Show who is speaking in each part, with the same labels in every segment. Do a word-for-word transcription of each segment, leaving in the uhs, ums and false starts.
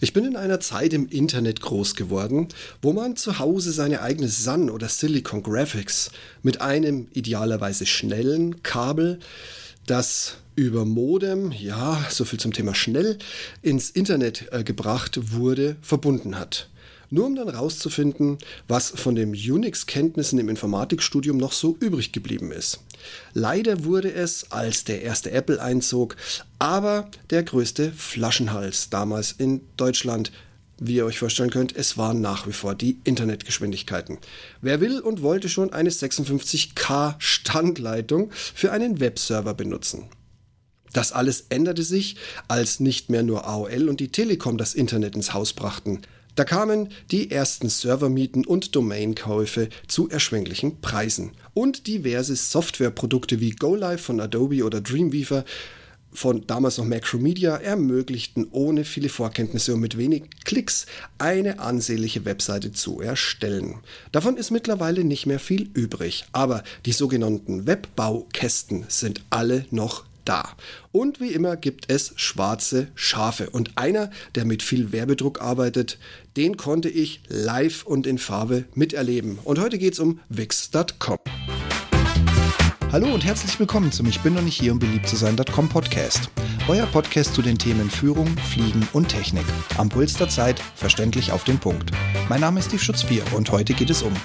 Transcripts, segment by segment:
Speaker 1: Ich bin in einer Zeit im Internet groß geworden, wo man zu Hause seine eigene Sun oder Silicon Graphics mit einem idealerweise schnellen Kabel, das über Modem, ja, so viel zum Thema schnell, ins Internet äh, gebracht wurde, verbunden hat. Nur um dann rauszufinden, was von den Unix-Kenntnissen im Informatikstudium noch so übrig geblieben ist. Leider wurde es, als der erste Apple einzog, aber der größte Flaschenhals damals in Deutschland. Wie ihr euch vorstellen könnt, es waren nach wie vor die Internetgeschwindigkeiten. Wer will und wollte schon eine sechsundfünfzig K Standleitung für einen Webserver benutzen? Das alles änderte sich, als nicht mehr nur A O L und die Telekom das Internet ins Haus brachten. Da kamen die ersten Servermieten und Domainkäufe zu erschwinglichen Preisen. Und diverse Softwareprodukte wie GoLive von Adobe oder Dreamweaver von damals noch Macromedia ermöglichten ohne viele Vorkenntnisse und mit wenig Klicks eine ansehnliche Webseite zu erstellen. Davon ist mittlerweile nicht mehr viel übrig, aber die sogenannten Webbaukästen sind alle noch da. Und wie immer gibt es schwarze Schafe. Und einer, der mit viel Werbedruck arbeitet, den konnte ich live und in Farbe miterleben. Und heute geht es um Wix Punkt com.
Speaker 2: Hallo und herzlich willkommen zum Ich bin noch nicht hier, um beliebt zu sein Punkt com Podcast. Euer Podcast zu den Themen Führung, Fliegen und Technik. Am Puls der Zeit, verständlich auf den Punkt. Mein Name ist Steve Schutzbier und heute geht es um...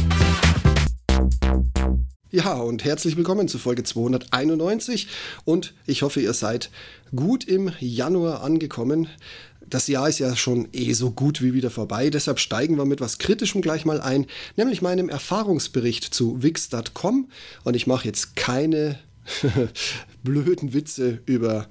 Speaker 1: Ja, und herzlich willkommen zu Folge zweihunderteinundneunzig und ich hoffe, ihr seid gut im Januar angekommen. Das Jahr ist ja schon eh so gut wie wieder vorbei, deshalb steigen wir mit was Kritischem gleich mal ein, nämlich meinem Erfahrungsbericht zu Wix Punkt com und ich mache jetzt keine blöden Witze über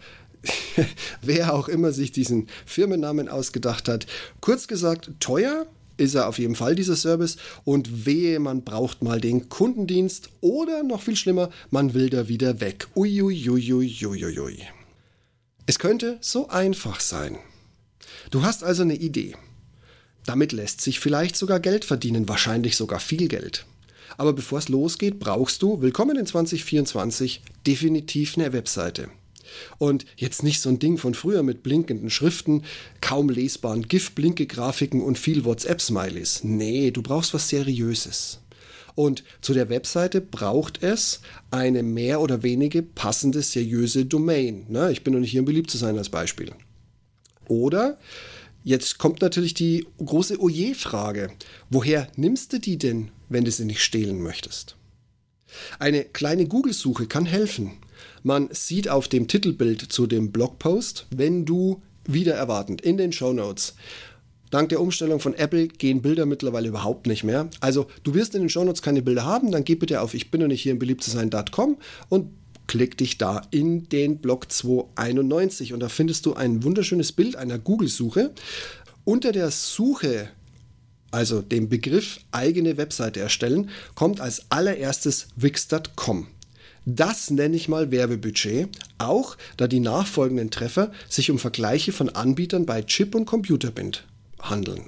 Speaker 1: wer auch immer sich diesen Firmennamen ausgedacht hat. Kurz gesagt, teuer ist er auf jeden Fall, dieser Service, und wehe, man braucht mal den Kundendienst oder noch viel schlimmer, man will da wieder weg. Uiuiuiuiuiui. Es könnte so einfach sein. Du hast also eine Idee. Damit lässt sich vielleicht sogar Geld verdienen, wahrscheinlich sogar viel Geld. Aber bevor es losgeht, brauchst du, willkommen in zwanzig vierundzwanzig, definitiv eine Webseite. Und jetzt nicht so ein Ding von früher mit blinkenden Schriften, kaum lesbaren GIF-Blinke-Grafiken und viel WhatsApp-Smileys. Nee, du brauchst was Seriöses. Und zu der Webseite braucht es eine mehr oder weniger passende, seriöse Domain. Na, ich bin noch nicht hier, um beliebt zu sein als Beispiel. Oder, jetzt kommt natürlich die große Oje-Frage. Woher nimmst du die denn, wenn du sie nicht stehlen möchtest? Eine kleine Google-Suche kann helfen. Man sieht auf dem Titelbild zu dem Blogpost, wenn du, wieder erwartend, in den Shownotes, dank der Umstellung von Apple gehen Bilder mittlerweile überhaupt nicht mehr. Also du wirst in den Shownotes keine Bilder haben, dann geh bitte auf ich bin noch nicht hier, um beliebt zu sein Punkt com und klick dich da in den Blog zweihunderteinundneunzig und da findest du ein wunderschönes Bild einer Google-Suche. Unter der Suche, also dem Begriff eigene Webseite erstellen, kommt als allererstes Wix Punkt com. Das nenne ich mal Werbebudget, auch da die nachfolgenden Treffer sich um Vergleiche von Anbietern bei Chip und Computerbind handeln.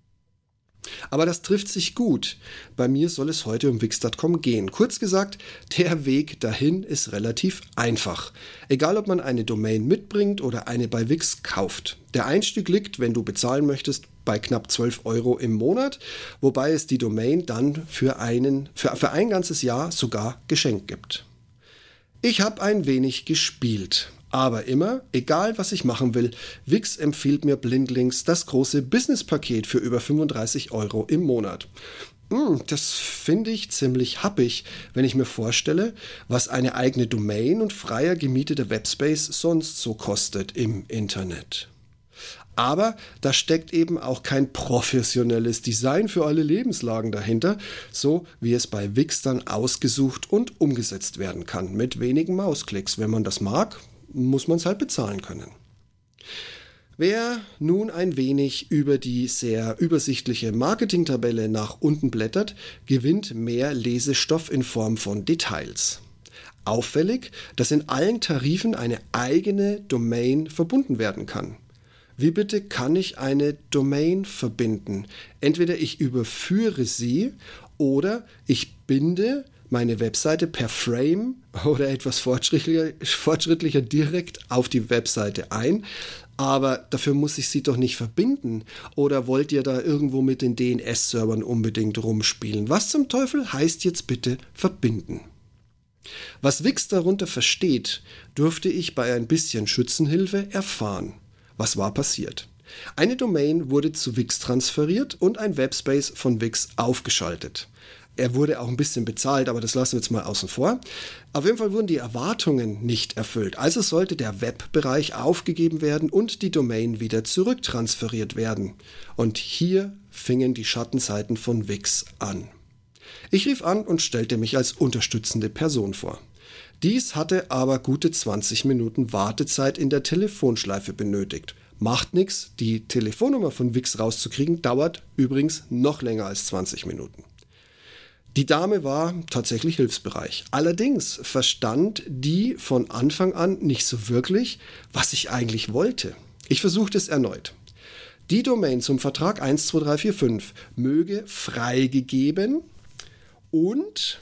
Speaker 1: Aber das trifft sich gut. Bei mir soll es heute um Wix Punkt com gehen. Kurz gesagt, der Weg dahin ist relativ einfach. Egal, ob man eine Domain mitbringt oder eine bei Wix kauft. Der Einstieg liegt, wenn du bezahlen möchtest, bei knapp zwölf Euro im Monat, wobei es die Domain dann für, einen, für, für ein ganzes Jahr sogar geschenkt gibt. Ich habe ein wenig gespielt, aber immer, egal was ich machen will, Wix empfiehlt mir blindlings das große Business-Paket für über fünfunddreißig Euro im Monat. Das finde ich ziemlich happig, wenn ich mir vorstelle, was eine eigene Domain und freier gemieteter Webspace sonst so kostet im Internet. Aber da steckt eben auch kein professionelles Design für alle Lebenslagen dahinter, so wie es bei Wix dann ausgesucht und umgesetzt werden kann, mit wenigen Mausklicks. Wenn man das mag, muss man es halt bezahlen können. Wer nun ein wenig über die sehr übersichtliche Marketingtabelle nach unten blättert, gewinnt mehr Lesestoff in Form von Details. Auffällig, dass in allen Tarifen eine eigene Domain verbunden werden kann. Wie bitte kann ich eine Domain verbinden? Entweder ich überführe sie oder ich binde meine Webseite per Frame oder etwas fortschrittlicher, fortschrittlicher direkt auf die Webseite ein. Aber dafür muss ich sie doch nicht verbinden. Oder wollt ihr da irgendwo mit den D N S-Servern unbedingt rumspielen? Was zum Teufel heißt jetzt bitte verbinden? Was Wix darunter versteht, dürfte ich bei ein bisschen Schützenhilfe erfahren. Was war passiert? Eine Domain wurde zu Wix transferiert und ein Webspace von Wix aufgeschaltet. Er wurde auch ein bisschen bezahlt, aber das lassen wir jetzt mal außen vor. Auf jeden Fall wurden die Erwartungen nicht erfüllt. Also sollte der Webbereich aufgegeben werden und die Domain wieder zurücktransferiert werden. Und hier fingen die Schattenseiten von Wix an. Ich rief an und stellte mich als unterstützende Person vor. Dies hatte aber gute zwanzig Minuten Wartezeit in der Telefonschleife benötigt. Macht nichts, die Telefonnummer von Wix rauszukriegen, dauert übrigens noch länger als zwanzig Minuten. Die Dame war tatsächlich hilfsbereit. Allerdings verstand die von Anfang an nicht so wirklich, was ich eigentlich wollte. Ich versuchte es erneut. Die Domain zum Vertrag eins zwei drei vier fünf möge freigegeben und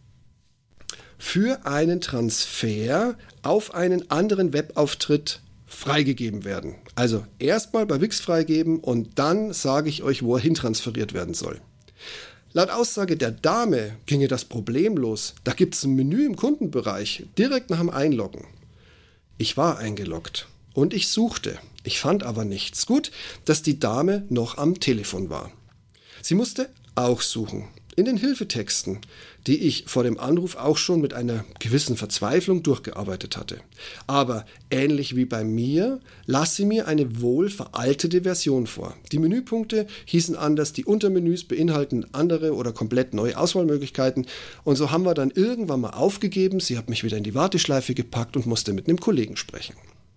Speaker 1: für einen Transfer auf einen anderen Webauftritt freigegeben werden. Also erstmal bei Wix freigeben und dann sage ich euch, wo er hintransferiert werden soll. Laut Aussage der Dame ginge das problemlos. Da gibt es ein Menü im Kundenbereich, direkt nach dem Einloggen. Ich war eingeloggt und ich suchte. Ich fand aber nichts. Gut, dass die Dame noch am Telefon war. Sie musste auch suchen. In den Hilfetexten, die ich vor dem Anruf auch schon mit einer gewissen Verzweiflung durchgearbeitet hatte. Aber ähnlich wie bei mir, las sie mir eine wohl veraltete Version vor. Die Menüpunkte hießen anders, die Untermenüs beinhalten andere oder komplett neue Auswahlmöglichkeiten. Und so haben wir dann irgendwann mal aufgegeben. Sie hat mich wieder in die Warteschleife gepackt und musste mit einem Kollegen sprechen.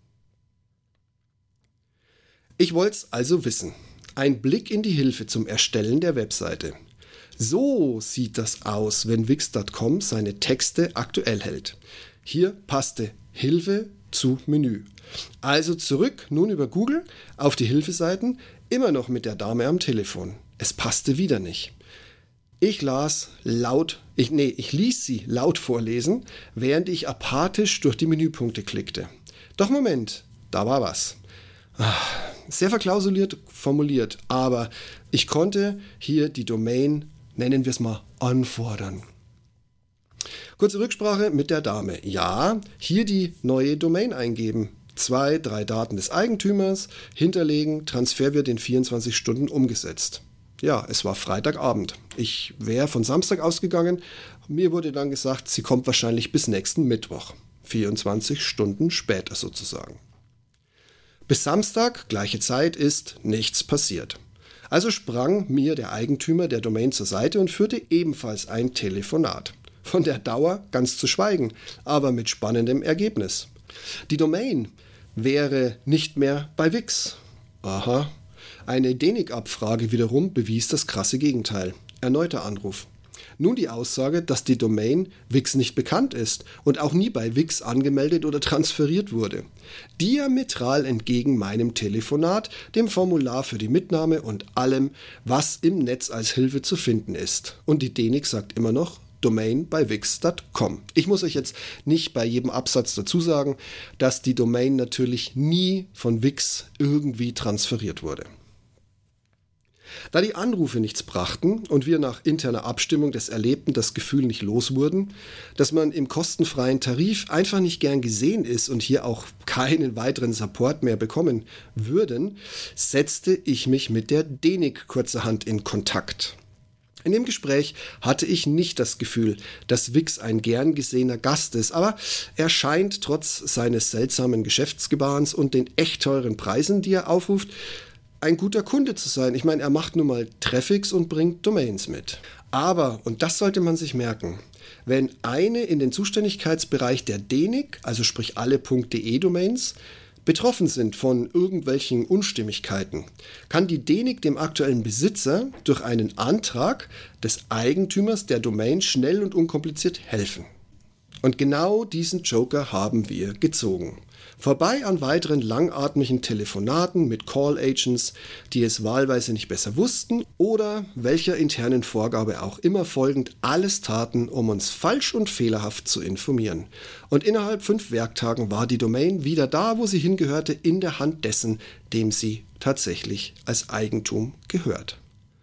Speaker 1: Ich wollte es also wissen. Ein Blick in die Hilfe zum Erstellen der Webseite. So sieht das aus, wenn Wix Punkt com seine Texte aktuell hält. Hier passte Hilfe zu Menü. Also zurück, nun über Google, auf die Hilfeseiten, immer noch mit der Dame am Telefon. Es passte wieder nicht. Ich las laut, ich, nee, ich ließ sie laut vorlesen, während ich apathisch durch die Menüpunkte klickte. Doch Moment, da war was. Sehr verklausuliert formuliert, aber ich konnte hier die Domain, nennen wir es mal, anfordern. Kurze Rücksprache mit der Dame. Ja, hier die neue Domain eingeben. Zwei, drei Daten des Eigentümers, hinterlegen, Transfer wird in vierundzwanzig Stunden umgesetzt. Ja, es war Freitagabend. Ich wäre von Samstag ausgegangen. Mir wurde dann gesagt, sie kommt wahrscheinlich bis nächsten Mittwoch. vierundzwanzig Stunden später sozusagen. Bis Samstag, gleiche Zeit, ist nichts passiert. Also sprang mir der Eigentümer der Domain zur Seite und führte ebenfalls ein Telefonat. Von der Dauer ganz zu schweigen, aber mit spannendem Ergebnis. Die Domain wäre nicht mehr bei Wix. Aha. Eine D N I C-Abfrage wiederum bewies das krasse Gegenteil. Erneuter Anruf. Nun die Aussage, dass die Domain Wix nicht bekannt ist und auch nie bei Wix angemeldet oder transferiert wurde. Diametral entgegen meinem Telefonat, dem Formular für die Mitnahme und allem, was im Netz als Hilfe zu finden ist. Und die D N I C sagt immer noch Domain bei Wix Punkt com. Ich muss euch jetzt nicht bei jedem Absatz dazu sagen, dass die Domain natürlich nie von Wix irgendwie transferiert wurde. Da die Anrufe nichts brachten und wir nach interner Abstimmung des Erlebten das Gefühl nicht los wurden, dass man im kostenfreien Tarif einfach nicht gern gesehen ist und hier auch keinen weiteren Support mehr bekommen würden, setzte ich mich mit der D N I C kurzerhand in Kontakt. In dem Gespräch hatte ich nicht das Gefühl, dass Wix ein gern gesehener Gast ist, aber er scheint trotz seines seltsamen Geschäftsgebarens und den echt teuren Preisen, die er aufruft, ein guter Kunde zu sein. Ich meine, er macht nun mal Traffics und bringt Domains mit. Aber, und das sollte man sich merken, wenn eine in den Zuständigkeitsbereich der D N I C, also sprich alle .de-Domains, betroffen sind von irgendwelchen Unstimmigkeiten, kann die D N I C dem aktuellen Besitzer durch einen Antrag des Eigentümers der Domain schnell und unkompliziert helfen. Und genau diesen Joker haben wir gezogen. Vorbei an weiteren langatmigen Telefonaten mit Call-Agents, die es wahlweise nicht besser wussten oder welcher internen Vorgabe auch immer folgend alles taten, um uns falsch und fehlerhaft zu informieren. Und innerhalb fünf Werktagen war die Domain wieder da, wo sie hingehörte, in der Hand dessen, dem sie tatsächlich als Eigentum gehört.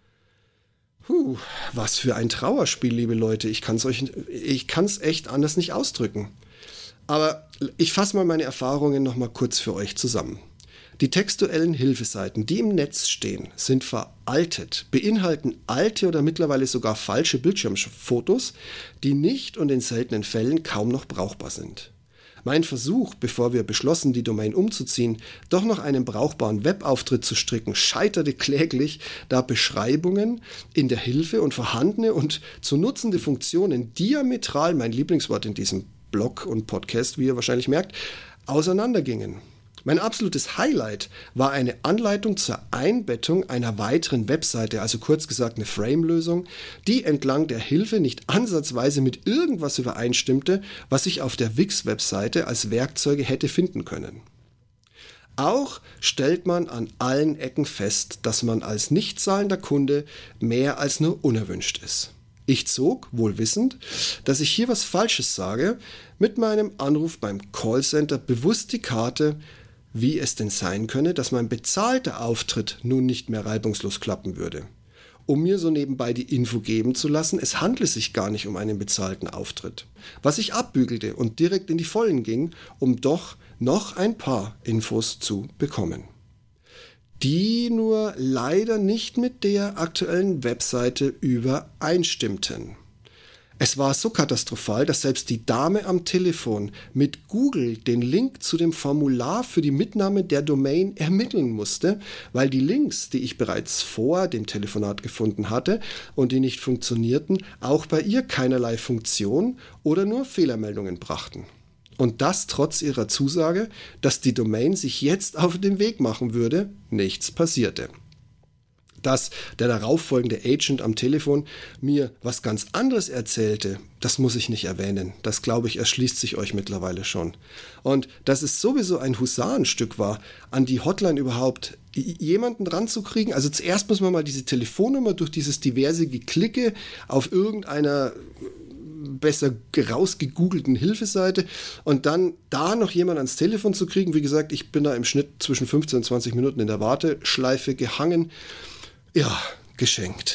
Speaker 1: Puh, was für ein Trauerspiel, liebe Leute. Ich kann's euch, ich kann's echt anders nicht ausdrücken. Aber ich fasse mal meine Erfahrungen noch mal kurz für euch zusammen. Die textuellen Hilfeseiten, die im Netz stehen, sind veraltet, beinhalten alte oder mittlerweile sogar falsche Bildschirmfotos, die nicht und in seltenen Fällen kaum noch brauchbar sind. Mein Versuch, bevor wir beschlossen, die Domain umzuziehen, doch noch einen brauchbaren Webauftritt zu stricken, scheiterte kläglich, da Beschreibungen in der Hilfe und vorhandene und zu nutzende Funktionen diametral, mein Lieblingswort in diesem Blog und Podcast, wie ihr wahrscheinlich merkt, auseinandergingen. Mein absolutes Highlight war eine Anleitung zur Einbettung einer weiteren Webseite, also kurz gesagt eine Frame-Lösung, die entlang der Hilfe nicht ansatzweise mit irgendwas übereinstimmte, was ich auf der Wix-Webseite als Werkzeuge hätte finden können. Auch stellt man an allen Ecken fest, dass man als nicht zahlender Kunde mehr als nur unerwünscht ist. Ich zog, wohl wissend, dass ich hier was Falsches sage, mit meinem Anruf beim Callcenter bewusst die Karte, wie es denn sein könne, dass mein bezahlter Auftritt nun nicht mehr reibungslos klappen würde. Um mir so nebenbei die Info geben zu lassen, es handle sich gar nicht um einen bezahlten Auftritt. Was ich abbügelte und direkt in die Vollen ging, um doch noch ein paar Infos zu bekommen, die nur leider nicht mit der aktuellen Webseite übereinstimmten. Es war so katastrophal, dass selbst die Dame am Telefon mit Google den Link zu dem Formular für die Mitnahme der Domain ermitteln musste, weil die Links, die ich bereits vor dem Telefonat gefunden hatte und die nicht funktionierten, auch bei ihr keinerlei Funktion oder nur Fehlermeldungen brachten. Und das trotz ihrer Zusage, dass die Domain sich jetzt auf den Weg machen würde, nichts passierte. Dass der darauffolgende Agent am Telefon mir was ganz anderes erzählte, das muss ich nicht erwähnen. Das, glaube ich, erschließt sich euch mittlerweile schon. Und dass es sowieso ein Husarenstück war, an die Hotline überhaupt jemanden ranzukriegen. Also zuerst muss man mal diese Telefonnummer durch dieses diverse Geklicke auf irgendeiner besser rausgegoogelten Hilfeseite und dann da noch jemand ans Telefon zu kriegen. Wie gesagt, ich bin da im Schnitt zwischen fünfzehn und zwanzig Minuten in der Warteschleife gehangen. Ja, geschenkt.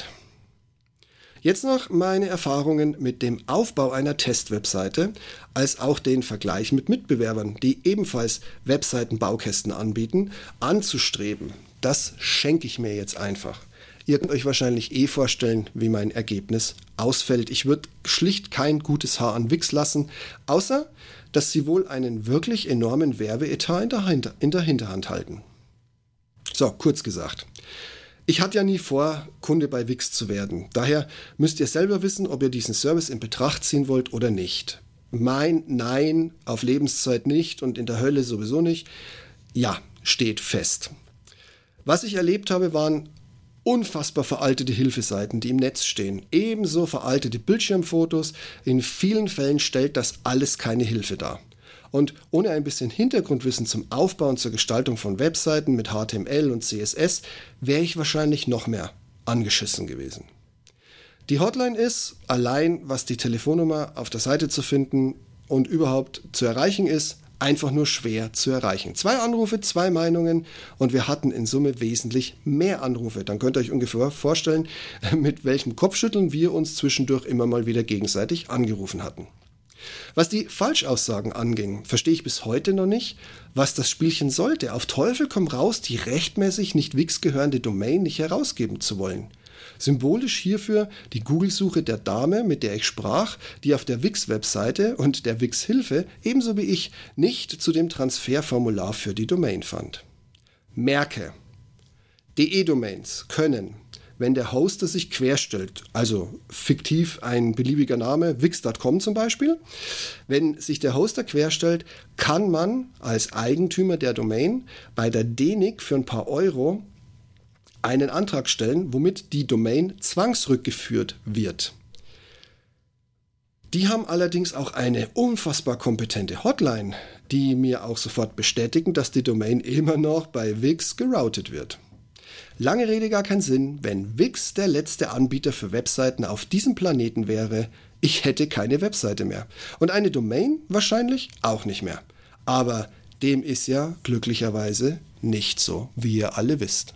Speaker 1: Jetzt noch meine Erfahrungen mit dem Aufbau einer Testwebseite, als auch den Vergleich mit Mitbewerbern, die ebenfalls Webseitenbaukästen anbieten, anzustreben. Das schenke ich mir jetzt einfach. Ihr könnt euch wahrscheinlich eh vorstellen, wie mein Ergebnis ausfällt. Ich würde schlicht kein gutes Haar an Wix lassen, außer dass sie wohl einen wirklich enormen Werbeetat in der, Hinter- in der Hinterhand halten. So, kurz gesagt. Ich hatte ja nie vor, Kunde bei Wix zu werden. Daher müsst ihr selber wissen, ob ihr diesen Service in Betracht ziehen wollt oder nicht. Mein Nein auf Lebenszeit nicht und in der Hölle sowieso nicht. Ja, steht fest. Was ich erlebt habe, waren unfassbar veraltete Hilfeseiten, die im Netz stehen. Ebenso veraltete Bildschirmfotos. In vielen Fällen stellt das alles keine Hilfe dar. Und ohne ein bisschen Hintergrundwissen zum Aufbau und zur Gestaltung von Webseiten mit H T M L und C S S wäre ich wahrscheinlich noch mehr angeschissen gewesen. Die Hotline ist, allein was die Telefonnummer auf der Seite zu finden und überhaupt zu erreichen ist, einfach nur schwer zu erreichen. Zwei Anrufe, zwei Meinungen und wir hatten in Summe wesentlich mehr Anrufe. Dann könnt ihr euch ungefähr vorstellen, mit welchem Kopfschütteln wir uns zwischendurch immer mal wieder gegenseitig angerufen hatten. Was die Falschaussagen anging, verstehe ich bis heute noch nicht, was das Spielchen sollte. Auf Teufel komm raus, die rechtmäßig nicht Wix gehörende Domain nicht herausgeben zu wollen. Symbolisch hierfür die Google-Suche der Dame, mit der ich sprach, die auf der Wix-Webseite und der Wix-Hilfe ebenso wie ich nicht zu dem Transferformular für die Domain fand. Merke: De-Domains können, wenn der Hoster sich querstellt, also fiktiv ein beliebiger Name, wix Punkt com zum Beispiel, wenn sich der Hoster querstellt, kann man als Eigentümer der Domain bei der D N I C für ein paar Euro einen Antrag stellen, womit die Domain zwangsrückgeführt wird. Die haben allerdings auch eine unfassbar kompetente Hotline, die mir auch sofort bestätigen, dass die Domain immer noch bei Wix geroutet wird. Lange Rede, gar keinen Sinn, wenn Wix der letzte Anbieter für Webseiten auf diesem Planeten wäre, ich hätte keine Webseite mehr. Und eine Domain wahrscheinlich auch nicht mehr. Aber dem ist ja glücklicherweise nicht so, wie ihr alle wisst.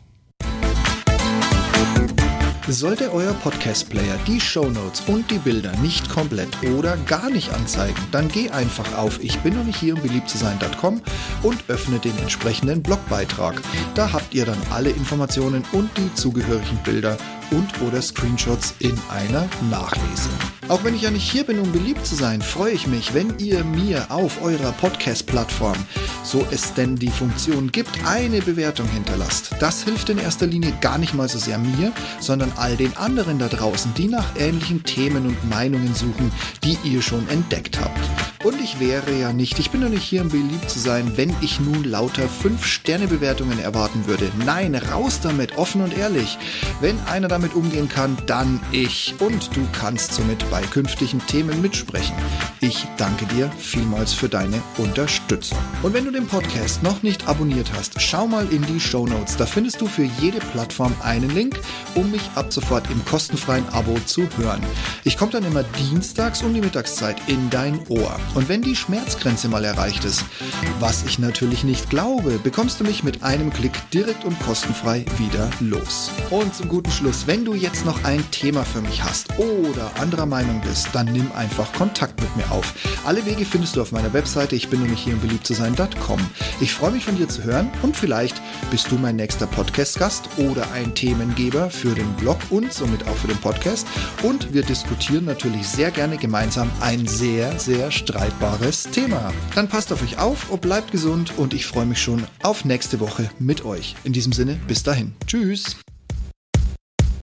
Speaker 1: Sollte euer Podcast-Player die Shownotes und die Bilder nicht komplett oder gar nicht anzeigen, dann geh einfach auf ich bin noch nicht hier, um beliebt zu sein Punkt com und öffne den entsprechenden Blogbeitrag. Da habt ihr dann alle Informationen und die zugehörigen Bilder und oder Screenshots in einer Nachlese. Auch wenn ich ja nicht hier bin, um beliebt zu sein, freue ich mich, wenn ihr mir auf eurer Podcast-Plattform, so es denn die Funktion gibt, eine Bewertung hinterlasst. Das hilft in erster Linie gar nicht mal so sehr mir, sondern all den anderen da draußen, die nach ähnlichen Themen und Meinungen suchen, die ihr schon entdeckt habt. Und ich wäre ja nicht, ich bin doch nicht hier, um beliebt zu sein, wenn ich nun lauter fünf Sterne Bewertungen erwarten würde. Nein, raus damit, offen und ehrlich. Wenn einer damit umgehen kann, dann ich. Und du kannst somit bei künftigen Themen mitsprechen. Ich danke dir vielmals für deine Unterstützung. Und wenn du den Podcast noch nicht abonniert hast, schau mal in die Shownotes. Da findest du für jede Plattform einen Link, um mich ab sofort im kostenfreien Abo zu hören. Ich komme dann immer dienstags um die Mittagszeit in dein Ohr. Und wenn die Schmerzgrenze mal erreicht ist, was ich natürlich nicht glaube, bekommst du mich mit einem Klick direkt und kostenfrei wieder los. Und zum guten Schluss, wenn du jetzt noch ein Thema für mich hast oder anderer Meinung bist, dann nimm einfach Kontakt mit mir auf. Alle Wege findest du auf meiner Webseite, ich bin nämlich hier um beliebt zu sein Punkt com. Ich freue mich von dir zu hören und vielleicht bist du mein nächster Podcast-Gast oder ein Themengeber für den Blog und somit auch für den Podcast. Und wir diskutieren natürlich sehr gerne gemeinsam ein sehr, sehr streitbares Thema. Dann passt auf euch auf und bleibt gesund und ich freue mich schon auf nächste Woche mit euch. In diesem Sinne, bis dahin. Tschüss.